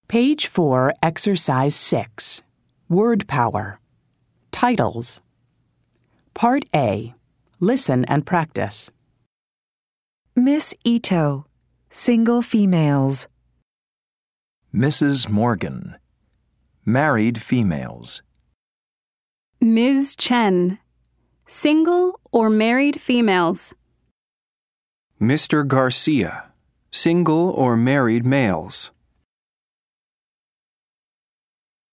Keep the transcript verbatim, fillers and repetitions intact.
Page four, Exercise six. Word Power. Titles. Part A. Listen and practice. Miss Ito, single females. Missus Morgan, married females. Miz Chen, single or married females. Mister Garcia, single or married males.